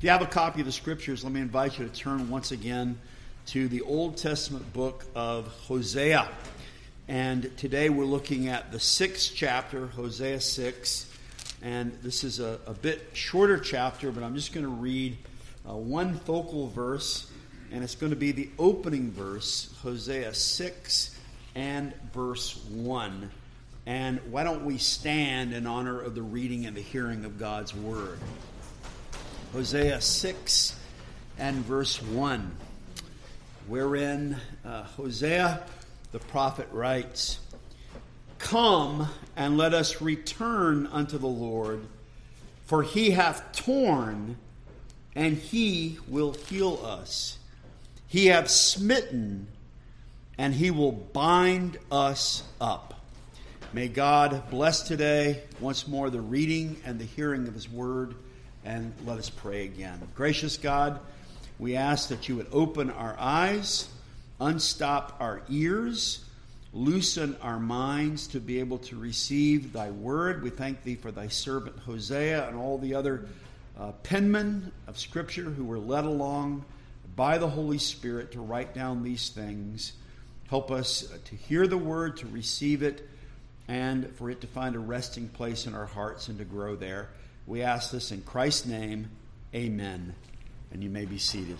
If you have a copy of the Scriptures, let me invite you to turn once again to the Old Testament book of Hosea. And today we're looking at the 6th chapter, Hosea 6. And this is a bit shorter chapter, but I'm just going to read one focal verse. And it's going to be the opening verse, Hosea 6 and verse 1. And why don't we stand in honor of the reading and the hearing of God's Word. Hosea 6 and verse 1, wherein Hosea the prophet writes, "Come and let us return unto the Lord, for he hath torn, and he will heal us. He hath smitten, and he will bind us up." May God bless today once more the reading and the hearing of his word. And let us pray again. Gracious God, we ask that you would open our eyes, unstop our ears, loosen our minds to be able to receive thy word. We thank thee for thy servant Hosea and all the other penmen of Scripture who were led along by the Holy Spirit to write down these things. Help us to hear the word, to receive it, and for it to find a resting place in our hearts and to grow there. We ask this in Christ's name, amen. And you may be seated.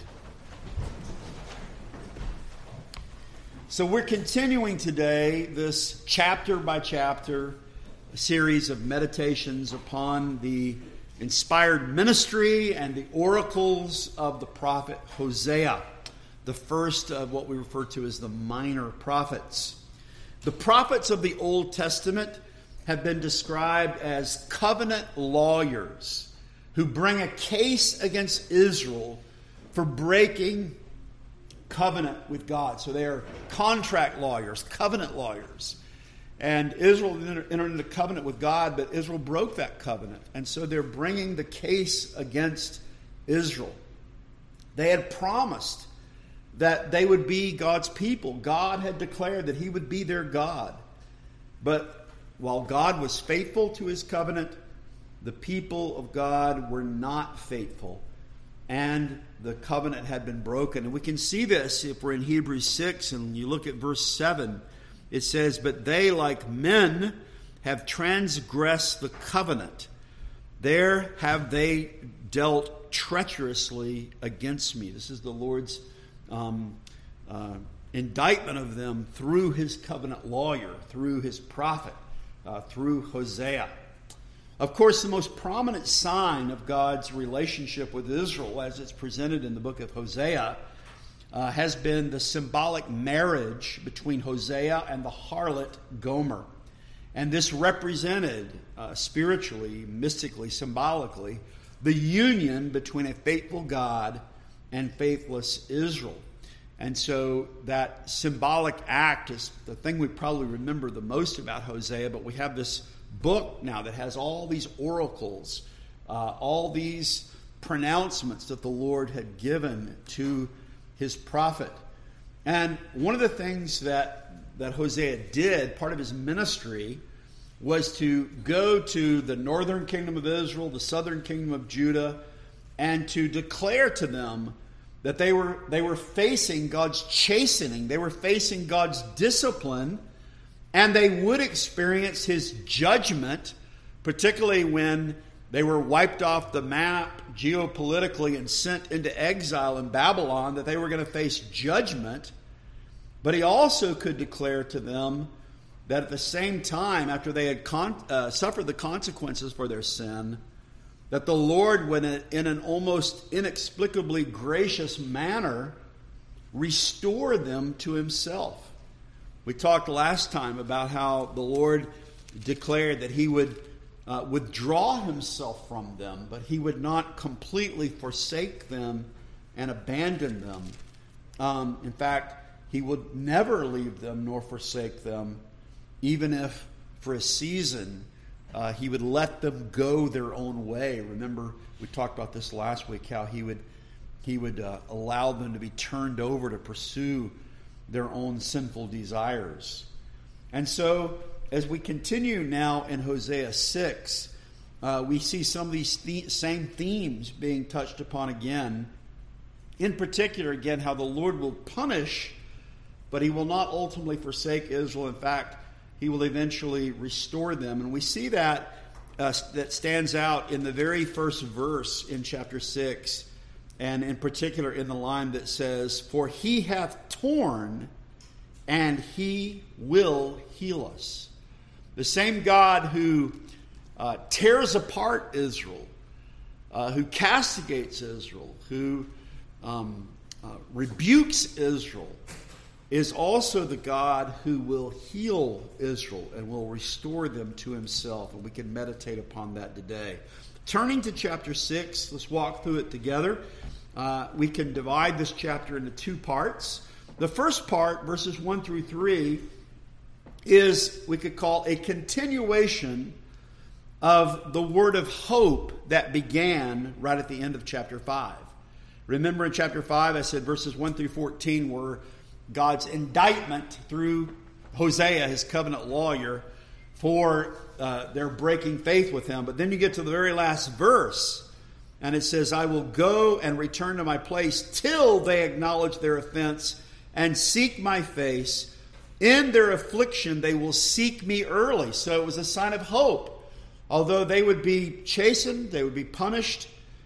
So we're continuing today this chapter by chapter series of meditations upon the inspired ministry and the oracles of the prophet Hosea, the first of what we refer to as the minor prophets. The prophets of the Old Testament have been described as covenant lawyers who bring a case against Israel for breaking covenant with God. So they are contract lawyers, covenant lawyers. And Israel entered into covenant with God, but Israel broke that covenant. And so they're bringing the case against Israel. They had promised that they would be God's people. God had declared that he would be their God. But while God was faithful to his covenant, the people of God were not faithful. And the covenant had been broken. And we can see this if we're in Hebrews 6 and you look at verse 7. It says, "But they, like men, have transgressed the covenant. There have they dealt treacherously against me." This is the Lord's indictment of them through his covenant lawyer, through his prophet. Through Hosea. Of course, the most prominent sign of God's relationship with Israel, as it's presented in the book of Hosea, has been the symbolic marriage between Hosea and the harlot Gomer. And this represented, spiritually, mystically, symbolically, the union between a faithful God and faithless Israel. And so that symbolic act is the thing we probably remember the most about Hosea, but we have this book now that has all these oracles, all these pronouncements that the Lord had given to his prophet. And one of the things that Hosea did, part of his ministry, was to go to the northern kingdom of Israel, the southern kingdom of Judah, and to declare to them that they were facing God's chastening. They were facing God's discipline, and they would experience his judgment, particularly when they were wiped off the map geopolitically and sent into exile in Babylon, that they were going to face judgment. But he also could declare to them that at the same time, after they had suffered the consequences for their sin, that the Lord would, in an almost inexplicably gracious manner, restore them to himself. We talked last time about how the Lord declared that he would withdraw himself from them, but he would not completely forsake them and abandon them. In fact, he would never leave them nor forsake them, even if for a season he would let them go their own way. Remember, we talked about this last week, how he would allow them to be turned over to pursue their own sinful desires. And so, as we continue now in Hosea 6, we see some of these same themes being touched upon again. In particular, again, how the Lord will punish, but he will not ultimately forsake Israel. In fact, he will eventually restore them. And we see that that stands out in the very first verse in chapter 6, and in particular in the line that says, "For he hath torn, and he will heal us." The same God who tears apart Israel, who castigates Israel, who rebukes Israel, is also the God who will heal Israel and will restore them to himself. And we can meditate upon that today. Turning to chapter 6, let's walk through it together. We can divide this chapter into two parts. The first part, verses 1 through 3, is, we could call, a continuation of the word of hope that began right at the end of chapter 5. Remember in chapter 5, I said verses 1 through 14 were God's indictment through Hosea, his covenant lawyer, for their breaking faith with him. But then you get to the very last verse, and it says, "I will go and return to my place till they acknowledge their offense and seek my face. In their affliction they will seek me early." So it was a sign of hope. Although they would be chastened, they would be punished,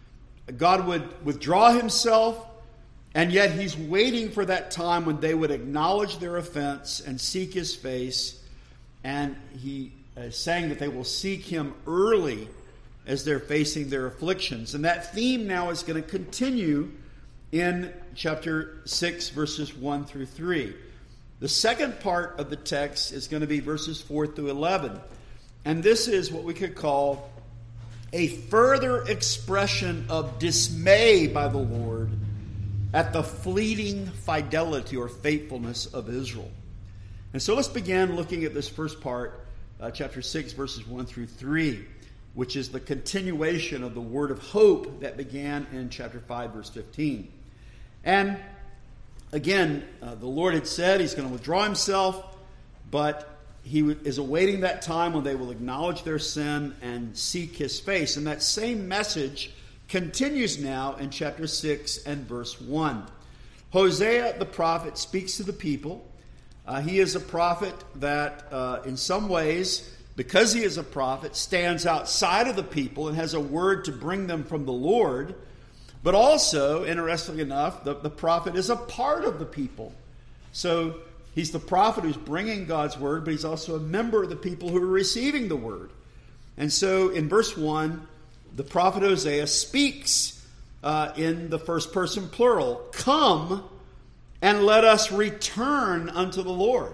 God would withdraw himself, and yet he's waiting for that time when they would acknowledge their offense and seek his face. And he is saying that they will seek him early as they're facing their afflictions. And that theme now is going to continue in chapter 6, verses 1 through 3. The second part of the text is going to be verses 4 through 11. And this is what we could call a further expression of dismay by the Lord at the fleeting fidelity or faithfulness of Israel. And so let's begin looking at this first part, chapter 6, verses 1 through 3, which is the continuation of the word of hope that began in chapter 5, verse 15. And again, the Lord had said he's going to withdraw himself, but he is awaiting that time when they will acknowledge their sin and seek his face. And that same message continues now in chapter 6 and verse 1. Hosea the prophet speaks to the people. He is a prophet that in some ways, because he is a prophet, stands outside of the people and has a word to bring them from the Lord. But also, interestingly enough, the prophet is a part of the people. So he's the prophet who's bringing God's word, but he's also a member of the people who are receiving the word. And so in verse 1, the prophet Hosea speaks in the first person plural. "Come and let us return unto the Lord."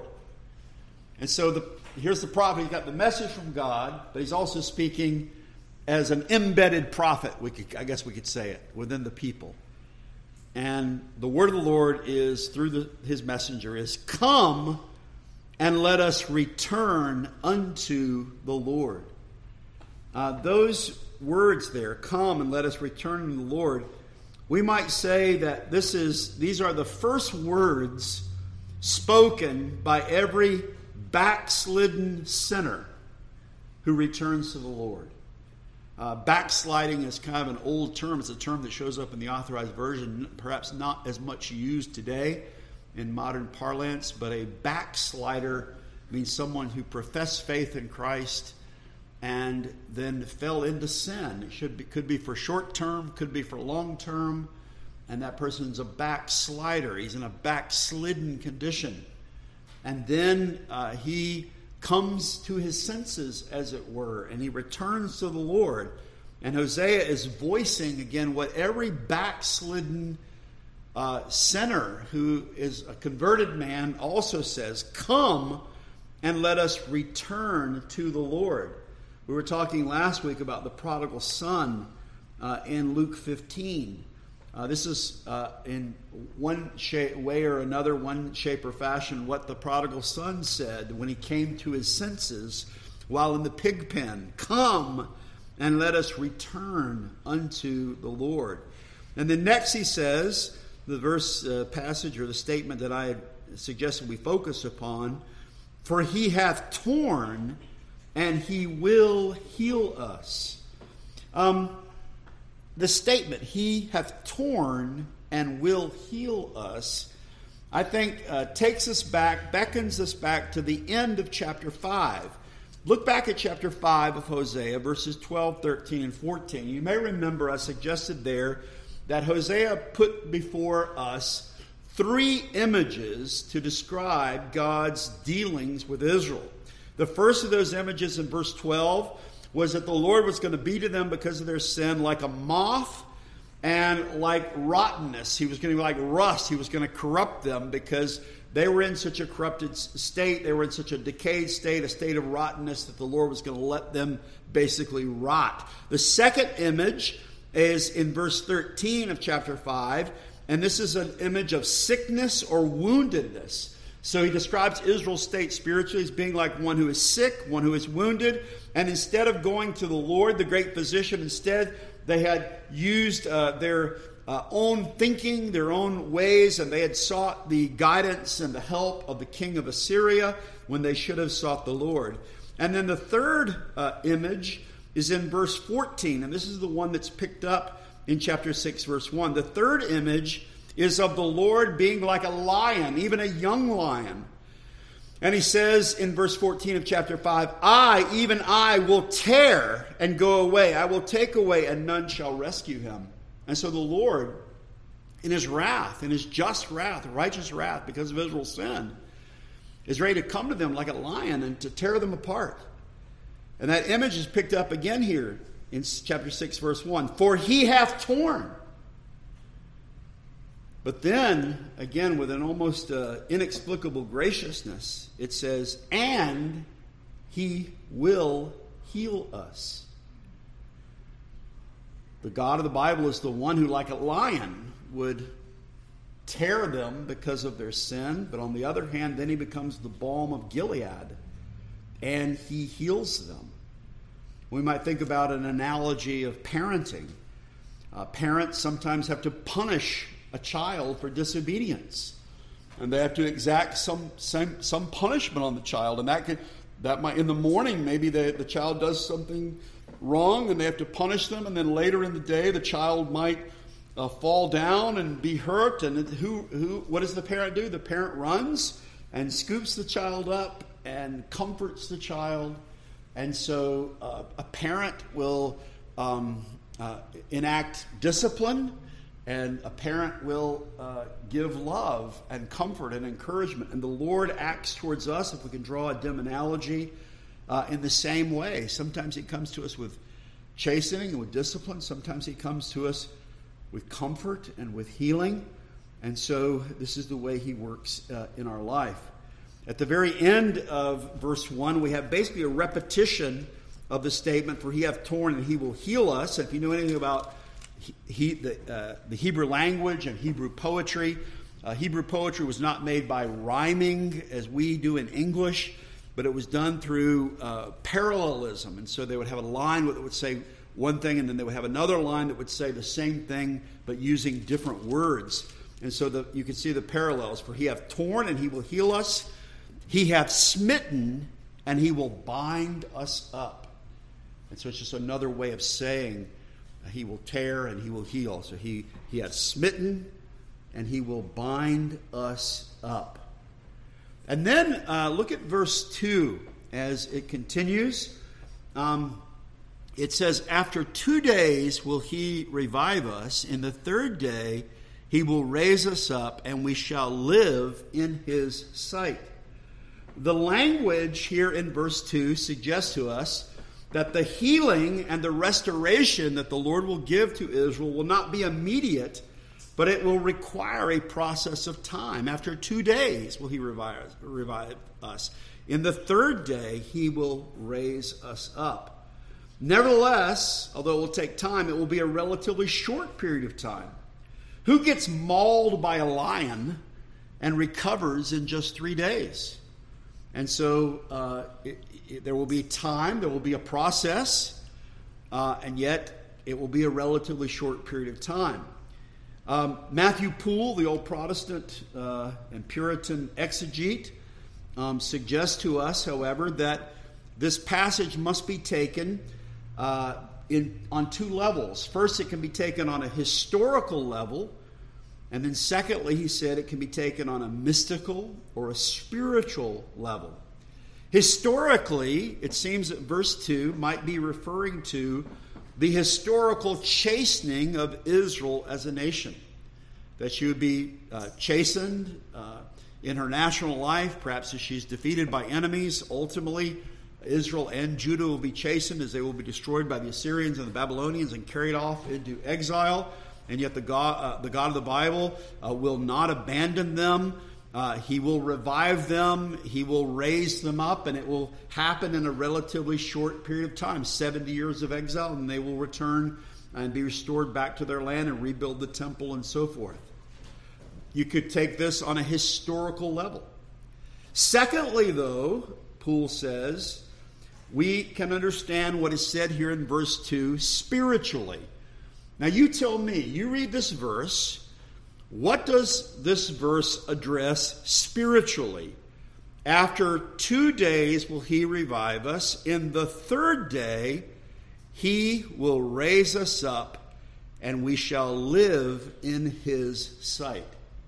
And so here's the prophet. He's got the message from God, but he's also speaking as an embedded prophet, I guess we could say it, within the people. And the word of the Lord is, through his messenger, is, "Come and let us return unto the Lord." Those words there, "come and let us return to the Lord," we might say that these are the first words spoken by every backslidden sinner who returns to the Lord. Backsliding is kind of an old term. It's a term that shows up in the Authorized Version, perhaps not as much used today in modern parlance, but a backslider means someone who professed faith in Christ and then fell into sin. It could be for short term, could be for long term, and that person's a backslider. He's in a backslidden condition. And then he comes to his senses, as it were, and he returns to the Lord. And Hosea is voicing again what every backslidden sinner who is a converted man also says: "Come and let us return to the Lord." We were talking last week about the prodigal son in Luke 15. This is in one way or another, one shape or fashion, what the prodigal son said when he came to his senses while in the pig pen. "Come and let us return unto the Lord." And then next he says, the verse passage or the statement that I had suggested we focus upon, "For he hath torn, and he will heal us." The statement, he hath torn and will heal us, I think takes us back, beckons us back to the end of chapter 5. Look back at chapter 5 of Hosea, verses 12, 13, and 14. You may remember I suggested there that Hosea put before us 3 images to describe God's dealings with Israel. The first of those images in verse 12 was that the Lord was going to be to them because of their sin like a moth and like rottenness. He was going to be like rust. He was going to corrupt them because they were in such a corrupted state. They were in such a decayed state, a state of rottenness, that the Lord was going to let them basically rot. The second image is in verse 13 of chapter 5, and this is an image of sickness or woundedness. So he describes Israel's state spiritually as being like one who is sick, one who is wounded, and instead of going to the Lord, the great physician, instead they had used their own thinking, their own ways, and they had sought the guidance and the help of the king of Assyria when they should have sought the Lord. And then the third image is in verse 14, and this is the one that's picked up in chapter 6, verse 1. The third image is of the Lord being like a lion, even a young lion. And he says in verse 14 of chapter 5, even I, will tear and go away. I will take away, and none shall rescue him. And so the Lord, in his wrath, in his just wrath, righteous wrath because of Israel's sin, is ready to come to them like a lion and to tear them apart. And that image is picked up again here in chapter 6, verse 1. For he hath torn. But then, again, with an almost inexplicable graciousness, it says, and he will heal us. The God of the Bible is the one who, like a lion, would tear them because of their sin. But on the other hand, then he becomes the balm of Gilead, and he heals them. We might think about an analogy of parenting. Parents sometimes have to punish a child for disobedience, and they have to exact some punishment on the child, and that might in the morning maybe the child does something wrong and they have to punish them, and then later in the day the child might fall down and be hurt, and what does the parent do? The parent runs and scoops the child up and comforts the child. And so a parent will enact discipline, and a parent will give love and comfort and encouragement. And the Lord acts towards us, if we can draw a dim analogy, in the same way. Sometimes he comes to us with chastening and with discipline. Sometimes he comes to us with comfort and with healing. And so this is the way he works in our life. At the very end of verse 1, we have basically a repetition of the statement, for he hath torn and he will heal us. And if you know anything about the Hebrew language and Hebrew poetry was not made by rhyming as we do in English, but it was done through parallelism. And so they would have a line that would say one thing, and then they would have another line that would say the same thing, but using different words. And so you can see the parallels. For he hath torn and he will heal us. He hath smitten and he will bind us up. And so it's just another way of saying he will tear and he will heal. So he hath smitten and he will bind us up. And then look at verse 2 as it continues. It says, after 2 days will he revive us. In the third day he will raise us up, and we shall live in his sight. The language here in verse 2 suggests to us that the healing and the restoration that the Lord will give to Israel will not be immediate, but it will require a process of time. After 2 days will he revive us. In the third day he will raise us up. Nevertheless, although it will take time, it will be a relatively short period of time. Who gets mauled by a lion and recovers in just 3 days? And so there will be time, there will be a process, and yet it will be a relatively short period of time. Matthew Poole, the old Protestant and Puritan exegete, suggests to us, however, that this passage must be taken on two levels. First, it can be taken on a historical level, and then secondly, he said it can be taken on a mystical or a spiritual level. Historically, it seems that verse 2 might be referring to the historical chastening of Israel as a nation. That she would be chastened in her national life, perhaps as she's defeated by enemies. Ultimately, Israel and Judah will be chastened as they will be destroyed by the Assyrians and the Babylonians and carried off into exile. And yet the God of the Bible will not abandon them. He will revive them. He will raise them up, and it will happen in a relatively short period of time, 70 years of exile, and they will return and be restored back to their land and rebuild the temple and so forth. You could take this on a historical level. Secondly, though, Poole says, we can understand what is said here in verse 2 spiritually. Now you tell me, you read this verse, what does this verse address spiritually? After 2 days will he revive us. In the third day he will raise us up, and we shall live in his sight.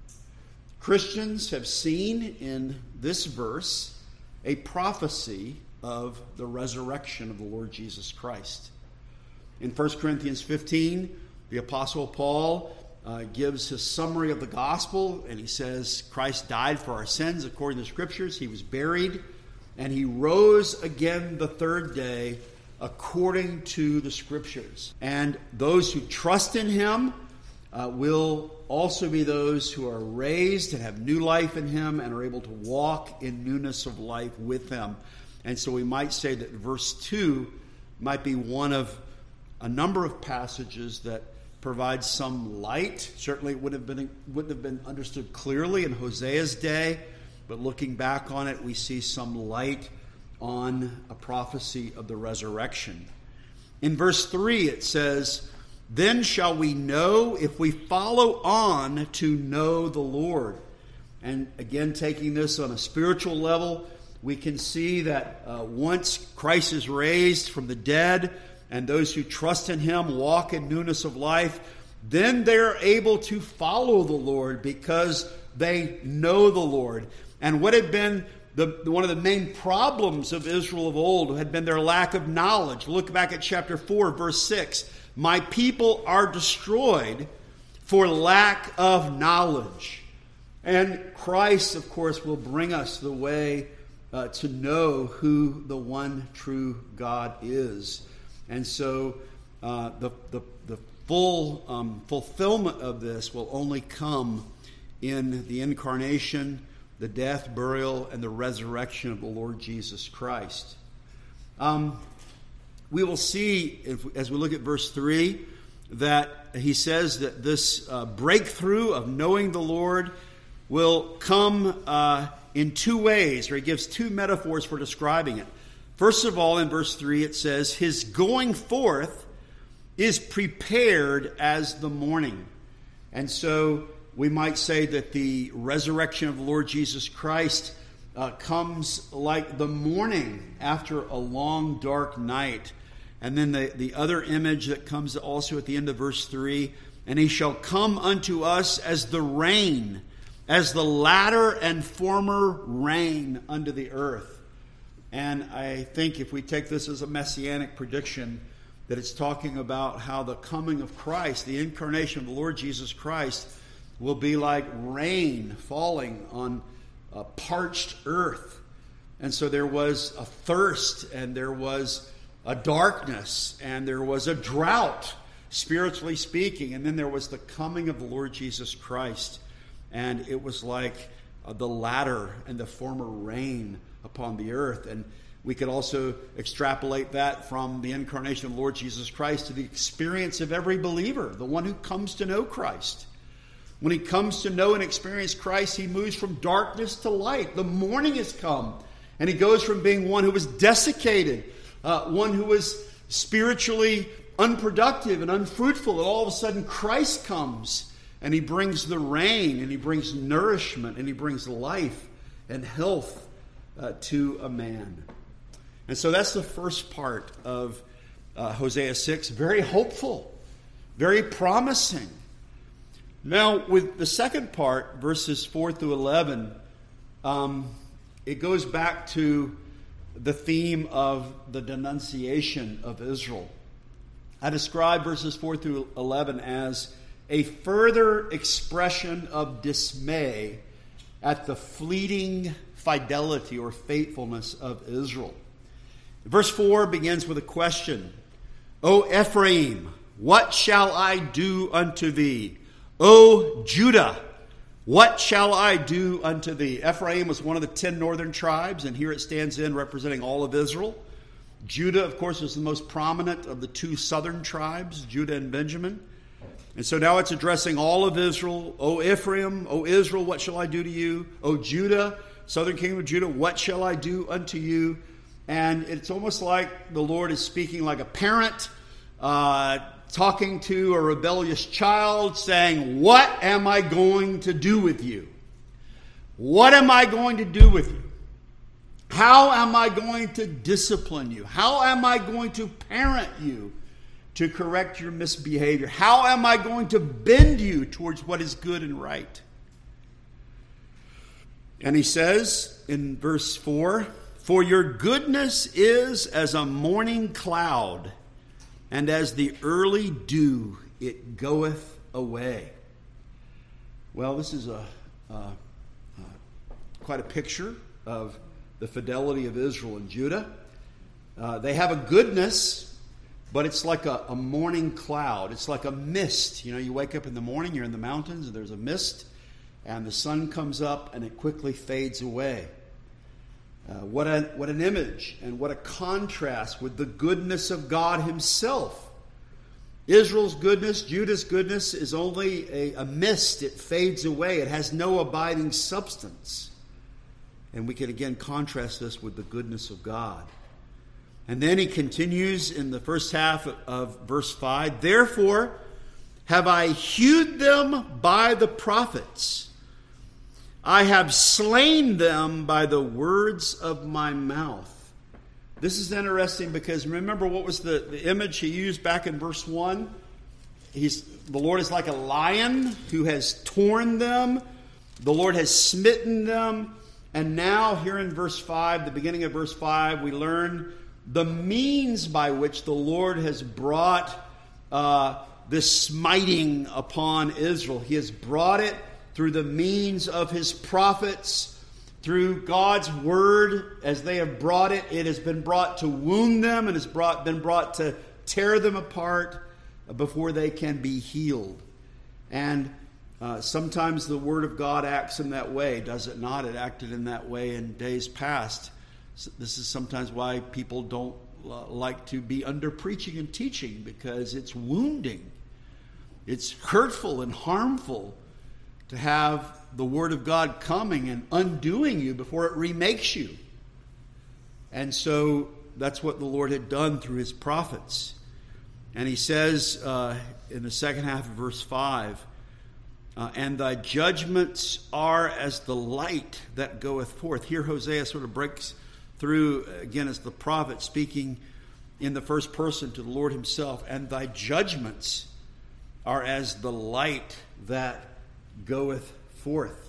Christians have seen in this verse a prophecy of the resurrection of the Lord Jesus Christ. In 1 Corinthians 15, the Apostle Paul gives his summary of the gospel, and he says Christ died for our sins according to the Scriptures. He was buried, and he rose again the third day according to the Scriptures. And those who trust in him will also be those who are raised and have new life in him and are able to walk in newness of life with him. And so we might say that verse 2 might be one of a number of passages that provide some light. Certainly it wouldn't have been understood clearly in Hosea's day, but looking back on it, we see some light on a prophecy of the resurrection. In verse 3 it says, "Then shall we know if we follow on to know the Lord." And again, taking this on a spiritual level, we can see that once Christ is raised from the dead and those who trust in him walk in newness of life, then they're able to follow the Lord because they know the Lord. And what had been one of the main problems of Israel of old had been their lack of knowledge. Look back at chapter 4, verse 6. "My people are destroyed for lack of knowledge." And Christ, of course, will bring us the way to know who the one true God is. And so the full fulfillment of this will only come in the incarnation, the death, burial, and the resurrection of the Lord Jesus Christ. We will see, as we look at verse 3, that he says that this breakthrough of knowing the Lord will come in two ways, or he gives two metaphors for describing it. First of all, in verse 3, it says, his going forth is prepared as the morning. And so we might say that the resurrection of the Lord Jesus Christ comes like the morning after a long, dark night. And then the other image that comes also at the end of verse 3, "And he shall come unto us as the rain, as the latter and former rain unto the earth." And I think if we take this as a messianic prediction, that it's talking about how the coming of Christ, the incarnation of the Lord Jesus Christ, will be like rain falling on parched earth. And so there was a thirst, and there was a darkness, and there was a drought, spiritually speaking. And then there was the coming of the Lord Jesus Christ. And it was like the latter and the former rain upon the earth. And we could also extrapolate that from the incarnation of the Lord Jesus Christ to the experience of every believer, the one who comes to know Christ. When he comes to know and experience Christ, he moves from darkness to light. The morning has come, and he goes from being one who was desiccated, one who was spiritually unproductive and unfruitful, and all of a sudden Christ comes, and he brings the rain, and he brings nourishment, and he brings life and health to a man. And so that's the first part of Hosea 6, very hopeful, very promising. Now, with the second part, verses 4 through 11, it goes back to the theme of the denunciation of Israel. I describe verses 4 through 11 as a further expression of dismay at the fleeting fidelity or faithfulness of Israel. Verse 4 begins with a question. O Ephraim, what shall I do unto thee? O Judah, what shall I do unto thee? Ephraim was one of the 10 northern tribes, and here it stands in representing all of Israel. Judah, of course, was the most prominent of the 2 southern tribes, Judah and Benjamin. And so now it's addressing all of Israel. O Ephraim, O Israel, what shall I do to you? O Judah, southern kingdom of Judah, what shall I do unto you? And it's almost like the Lord is speaking like a parent talking to a rebellious child, saying, what am I going to do with you? What am I going to do with you? How am I going to discipline you? How am I going to parent you to correct your misbehavior? How am I going to bend you towards what is good and right? And he says in verse 4, for your goodness is as a morning cloud, and as the early dew it goeth away. Well, this is quite a picture of the fidelity of Israel and Judah. They have a goodness, but it's like a morning cloud. It's like a mist. You know, you wake up in the morning, you're in the mountains, and there's a mist, and the sun comes up, and it quickly fades away. What an image and what a contrast with the goodness of God himself. Israel's goodness, Judah's goodness is only a mist. It fades away. It has no abiding substance. And we can again contrast this with the goodness of God. And then he continues in the first half of verse 5, therefore have I hewed them by the prophets. I have slain them by the words of my mouth. This is interesting because remember what was the image he used back in verse 1? The Lord is like a lion who has torn them. The Lord has smitten them. And now here in verse 5, the beginning of verse 5, we learn the means by which the Lord has brought this smiting upon Israel. He has brought it through the means of his prophets, through God's word. As they have brought it, it has been brought to wound them and has been brought to tear them apart before they can be healed. And sometimes the word of God acts in that way, does it not? It acted in that way in days past. This is sometimes why people don't like to be under preaching and teaching, because it's wounding. It's hurtful and harmful to have the word of God coming and undoing you before it remakes you. And so that's what the Lord had done through his prophets. And he says in the second half of verse 5, and thy judgments are as the light that goeth forth. Here Hosea sort of breaks through, again, as the prophet speaking in the first person to the Lord himself. And thy judgments are as the light that goeth forth.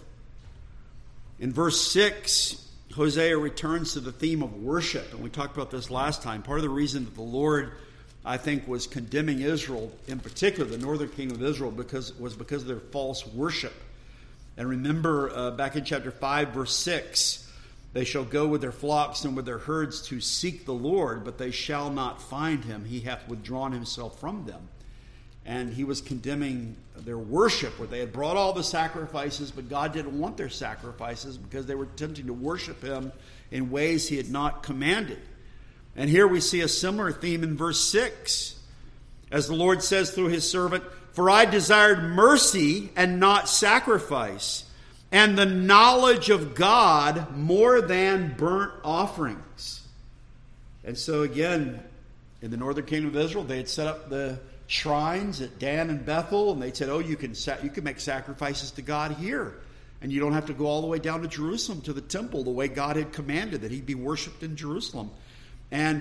In verse 6, Hosea returns to the theme of worship. And we talked about this last time. Part of the reason that the Lord, I think, was condemning Israel, in particular the northern kingdom of Israel, was because of their false worship. And remember back in chapter 5, verse 6, they shall go with their flocks and with their herds to seek the Lord, but they shall not find him. He hath withdrawn himself from them. And he was condemning their worship, where they had brought all the sacrifices, but God didn't want their sacrifices because they were attempting to worship him in ways he had not commanded. And here we see a similar theme in verse 6. As the Lord says through his servant, for I desired mercy and not sacrifice, and the knowledge of God more than burnt offerings. And so again, in the northern kingdom of Israel, they had set up the shrines at Dan and Bethel, and they said, oh, you can make sacrifices to God here, and you don't have to go all the way down to Jerusalem to the temple the way God had commanded, that he'd be worshipped in Jerusalem. And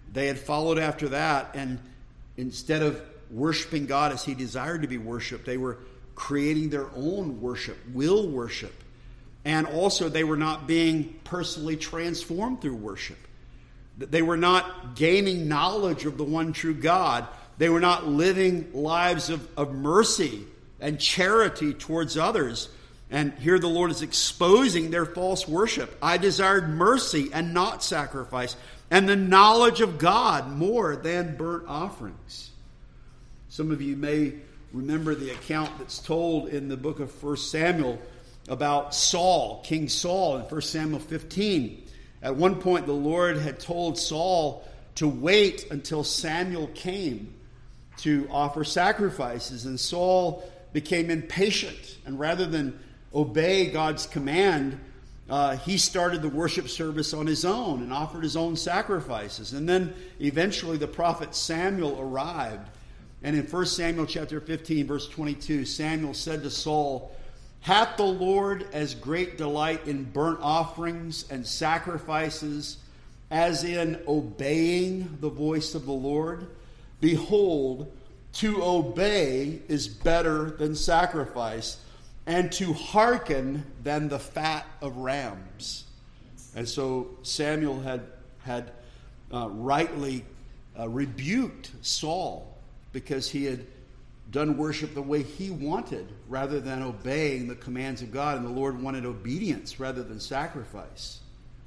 they had followed after that, and instead of worshiping God as he desired to be worshiped, they were creating their own worship, will worship. And also they were not being personally transformed through worship. They were not gaining knowledge of the one true God. They were not living lives of mercy and charity towards others. And here the Lord is exposing their false worship. I desired mercy and not sacrifice, and the knowledge of God more than burnt offerings. Some of you may remember the account that's told in the book of 1 Samuel about Saul, King Saul, in 1 Samuel 15. At one point, the Lord had told Saul to wait until Samuel came to offer sacrifices. And Saul became impatient. And rather than obey God's command, he started the worship service on his own and offered his own sacrifices. And then eventually the prophet Samuel arrived. And in 1 Samuel chapter 15, verse 22, Samuel said to Saul, "Hath the Lord as great delight in burnt offerings and sacrifices as in obeying the voice of the Lord? Behold, to obey is better than sacrifice, and to hearken than the fat of rams." And so Samuel had rightly rebuked Saul because he had done worship the way he wanted rather than obeying the commands of God. And the Lord wanted obedience rather than sacrifice.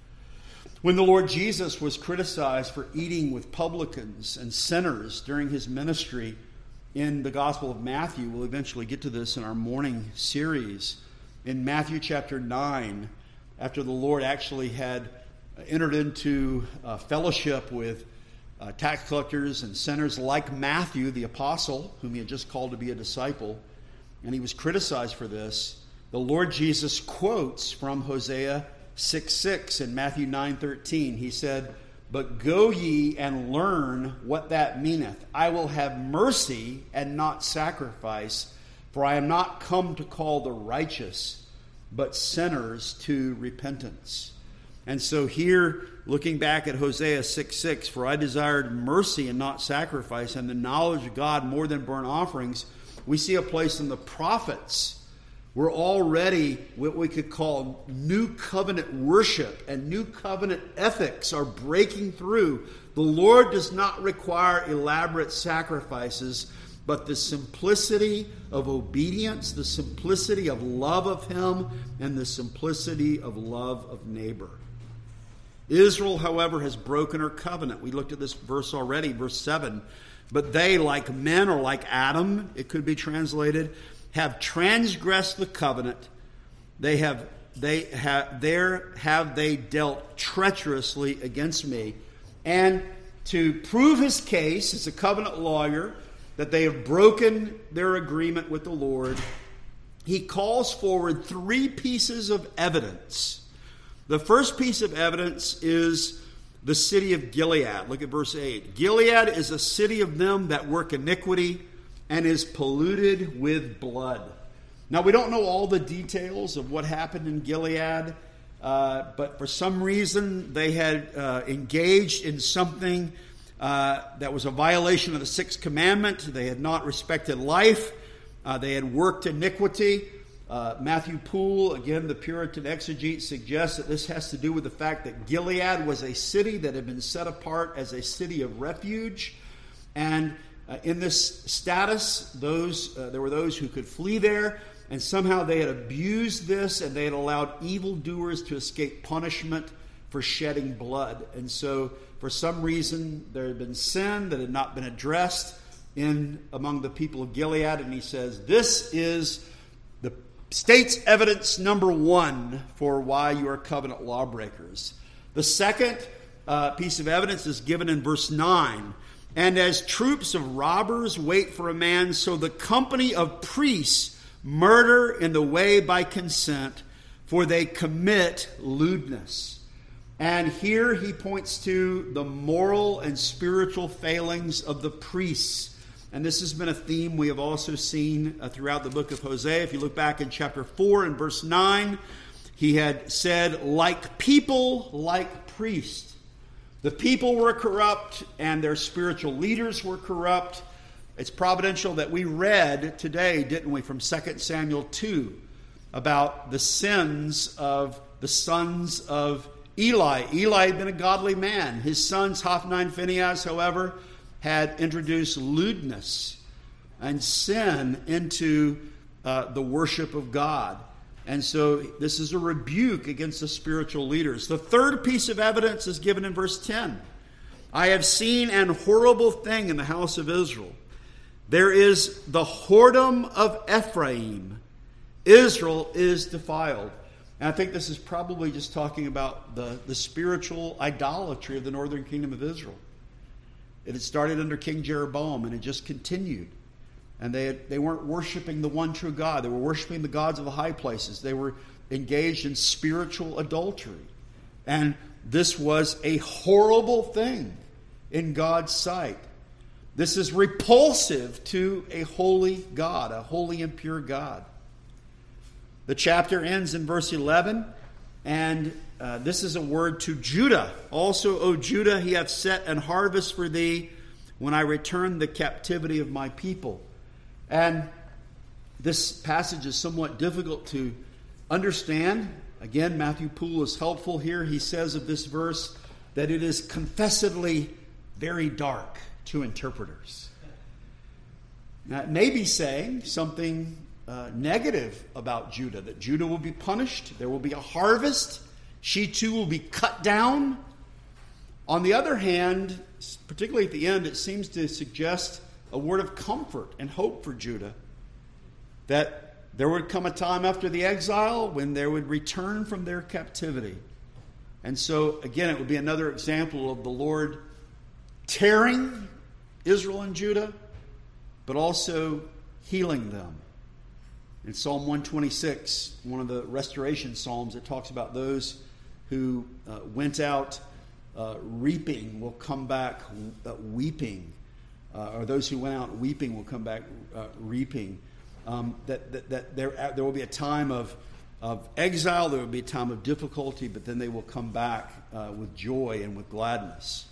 When the Lord Jesus was criticized for eating with publicans and sinners during his ministry in the Gospel of Matthew, we'll eventually get to this in our morning series. In Matthew chapter 9, after the Lord actually had entered into fellowship with tax collectors and sinners like Matthew, the apostle, whom he had just called to be a disciple, and he was criticized for this, the Lord Jesus quotes from Hosea 6:6 in Matthew 9:13. He said, "But go ye and learn what that meaneth. I will have mercy and not sacrifice, for I am not come to call the righteous, but sinners to repentance." And so here, looking back at Hosea 6:6, "For I desired mercy and not sacrifice, and the knowledge of God more than burnt offerings," we see a place in the prophets where already what we could call new covenant worship and new covenant ethics are breaking through. The Lord does not require elaborate sacrifices, but the simplicity of obedience, the simplicity of love of him, and the simplicity of love of neighbor. Israel, however, has broken her covenant. We looked at this verse already, verse 7. "But they, like men," or like Adam, it could be translated, "have transgressed the covenant. They have dealt treacherously against me." And to prove his case as a covenant lawyer, that they have broken their agreement with the Lord, he calls forward three pieces of evidence. The first piece of evidence is the city of Gilead. Look at verse 8. "Gilead is a city of them that work iniquity and is polluted with blood." Now, we don't know all the details of what happened in Gilead, but for some reason they had engaged in something that was a violation of the sixth commandment. They had not respected life. They had worked iniquity. Matthew Poole, again, the Puritan exegete, suggests that this has to do with the fact that Gilead was a city that had been set apart as a city of refuge. And in this status, there were those who could flee there, and somehow they had abused this, and they had allowed evildoers to escape punishment for shedding blood. And so, for some reason, there had been sin that had not been addressed among the people of Gilead, and he says, this is the state's evidence number one for why you are covenant lawbreakers. The second piece of evidence is given in verse 9. "And as troops of robbers wait for a man, so the company of priests murder in the way by consent, for they commit lewdness." And here he points to the moral and spiritual failings of the priests. And this has been a theme we have also seen throughout the book of Hosea. If you look back in chapter 4 and verse 9, he had said, "Like people, like priests." The people were corrupt and their spiritual leaders were corrupt. It's providential that we read today, didn't we, from 2 Samuel 2 about the sins of the sons of Eli. Eli had been a godly man. His sons, Hophni and Phinehas, however, had introduced lewdness and sin into the worship of God. And so this is a rebuke against the spiritual leaders. The third piece of evidence is given in verse 10. I have seen an horrible thing in the house of Israel. There is the whoredom of Ephraim. Israel is defiled. And I think this is probably just talking about the spiritual idolatry of the northern kingdom of Israel. It had started under King Jeroboam and it just continued. And they weren't worshiping the one true God. They were worshiping the gods of the high places. They were engaged in spiritual adultery. And this was a horrible thing in God's sight. This is repulsive to a holy God, a holy and pure God. The chapter ends in verse 11, and this is a word to Judah. Also, O Judah, he hath set an harvest for thee when I return the captivity of my people. And this passage is somewhat difficult to understand. Again, Matthew Poole is helpful here. He says of this verse that it is confessedly very dark to interpreters. Now, it may be saying something negative about Judah, that Judah will be punished, there will be a harvest, she too will be cut down. On the other hand, particularly at the end, it seems to suggest a word of comfort and hope for Judah, that there would come a time after the exile when they would return from their captivity. And so, again, it would be another example of the Lord tearing Israel and Judah, but also healing them. In Psalm 126, one of the restoration psalms, it talks about those who went out reaping will come back weeping. Or those who went out weeping will come back reaping. That there will be a time of exile, there will be a time of difficulty, but then they will come back with joy and with gladness.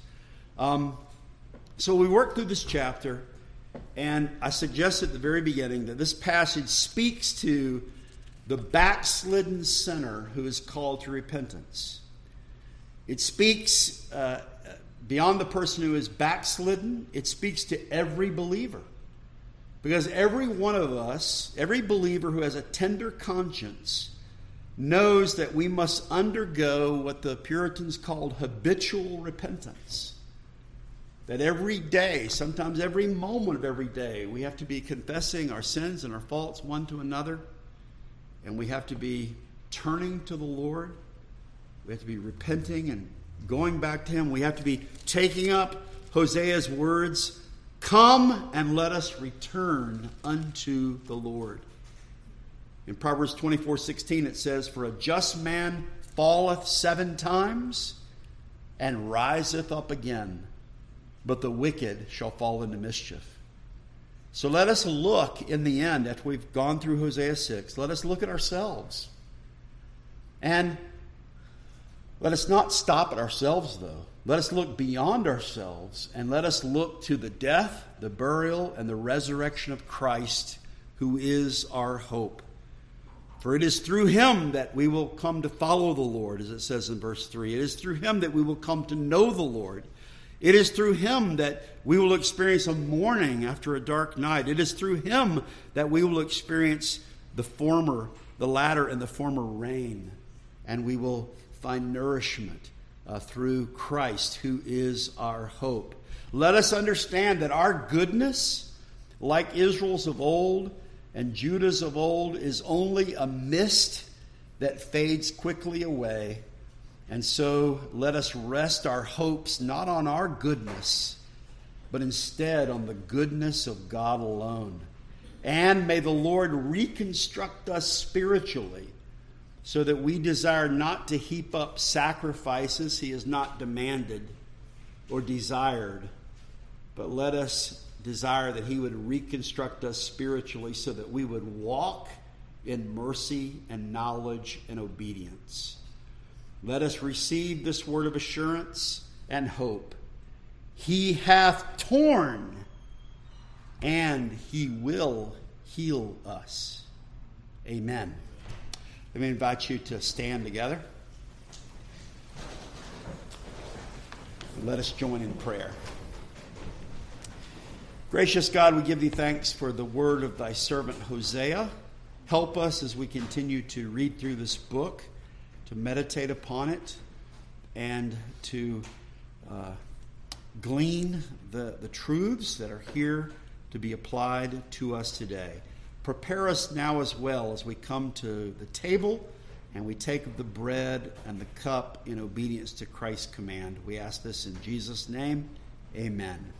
So we work through this chapter, and I suggest at the very beginning that this passage speaks to the backslidden sinner who is called to repentance. It speaks beyond the person who is backslidden. It speaks to every believer. Because every one of us, every believer who has a tender conscience, knows that we must undergo what the Puritans called habitual repentance. That every day, sometimes every moment of every day, we have to be confessing our sins and our faults one to another. And we have to be turning to the Lord. We have to be repenting and going back to Him. We have to be taking up Hosea's words, come and let us return unto the Lord. In Proverbs 24:16 it says, for a just man falleth 7 times and riseth up again, but the wicked shall fall into mischief. So let us look in the end, after we've gone through Hosea 6, let us look at ourselves. And let us not stop at ourselves, though. Let us look beyond ourselves, and let us look to the death, the burial, and the resurrection of Christ, who is our hope. For it is through Him that we will come to follow the Lord, as it says in verse 3. It is through Him that we will come to know the Lord. It is through Him that we will experience a morning after a dark night. It is through Him that we will experience the latter and the former rain. And we will find nourishment through Christ, who is our hope. Let us understand that our goodness, like Israel's of old and Judah's of old, is only a mist that fades quickly away. And so let us rest our hopes not on our goodness, but instead on the goodness of God alone. And may the Lord reconstruct us spiritually, so that we desire not to heap up sacrifices He has not demanded or desired, but let us desire that He would reconstruct us spiritually so that we would walk in mercy and knowledge and obedience. Let us receive this word of assurance and hope. He hath torn, and he will heal us. Amen. Let me invite you to stand together. Let us join in prayer. Gracious God, we give thee thanks for the word of thy servant Hosea. Help us as we continue to read through this book, to meditate upon it, and to glean the truths that are here to be applied to us today. Prepare us now as well as we come to the table and we take of the bread and the cup in obedience to Christ's command. We ask this in Jesus' name. Amen.